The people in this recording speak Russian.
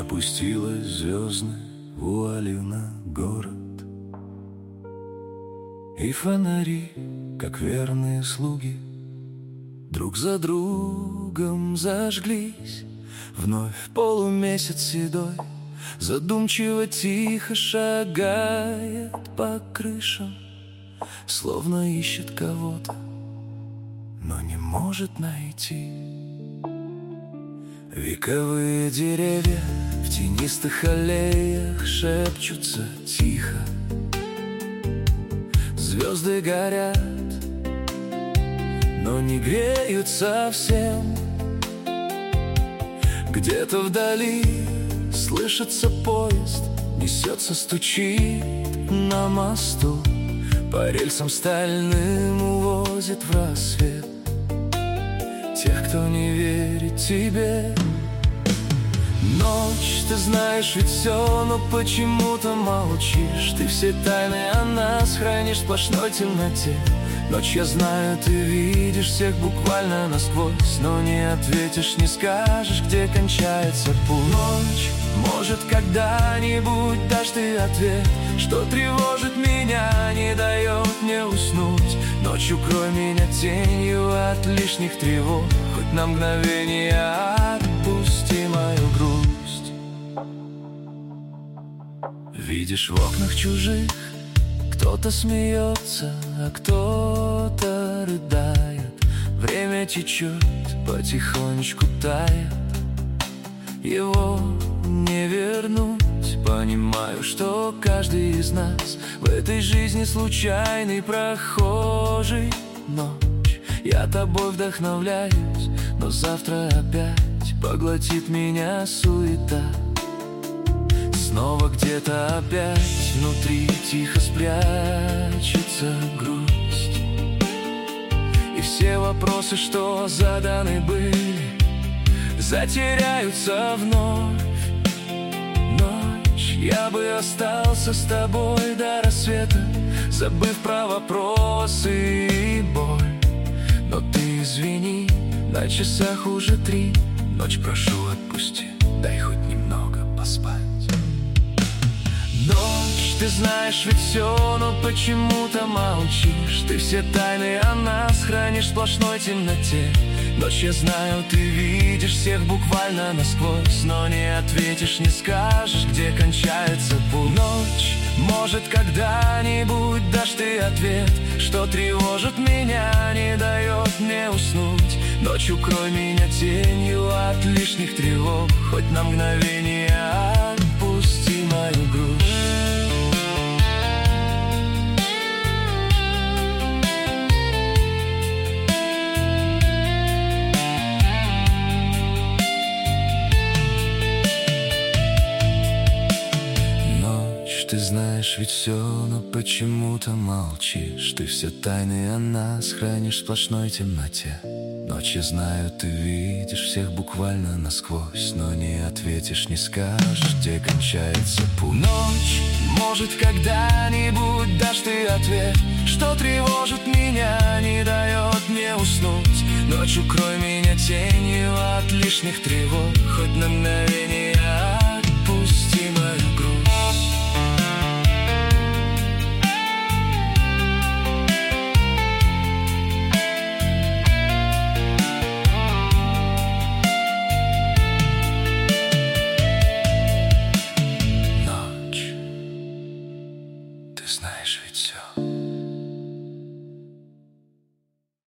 Опустилась звездной вуалью на город, и фонари, как верные слуги, друг за другом зажглись. Вновь полумесяц седой задумчиво тихо шагает по крышам, словно ищет кого-то, но не может найти. Вековые деревья в тенистых аллеях шепчутся тихо. Звезды горят, но не греют совсем. Где-то вдали слышится поезд, несется, стучит на мосту, по рельсам стальным увозит в рассвет тех, кто не верит тебе. Ночь, ты знаешь ведь все, но почему-то молчишь. Ты все тайны о нас хранишь в сплошной темноте. Ночь, я знаю, ты видишь всех буквально насквозь, но не ответишь, не скажешь, где кончается путь. Ночь, может, когда-нибудь дашь ты ответ, что тревожит меня, не дает мне уснуть. Ночь, укрой меня тенью от лишних тревог, хоть на мгновение отпусти мою грусть. Видишь в окнах чужих, кто-то смеется, а кто-то рыдает. Время течет, потихонечку тает, его не вернуть. Понимаю, что каждый из нас в этой жизни случайный прохожий. Ночь, я тобой вдохновляюсь, но завтра опять поглотит меня суета. Снова где-то опять внутри тихо спрячется грусть, и все вопросы, что заданы были, затеряются вновь. Ночь, я бы остался с тобой до рассвета, забыв про вопросы и боль. Но ты извини, на часах уже 3. Ночь, прошу, отпусти, дай хоть немного поспать. Ночь, ты знаешь ведь все, но почему-то молчишь. Ты все тайны о нас хранишь в сплошной темноте. Ночь, я знаю, ты видишь всех буквально насквозь, но не ответишь, не скажешь, где кончается путь. Ночь, может, когда-нибудь дашь ты ответ, что тревожит меня, не дает мне уснуть. Ночь, укрой меня тенью от лишних тревог, хоть на мгновение отпусти мою грусть. Ты знаешь ведь все, но почему-то молчишь. Ты все тайны о нас хранишь в сплошной темноте. Ночь, я знаю, ты видишь всех буквально насквозь, но не ответишь, не скажешь, где кончается путь. Ночь, может, когда-нибудь дашь ты ответ, что тревожит меня, не дает мне уснуть. Ночь, укрой меня тенью от лишних тревог, хоть на мгновение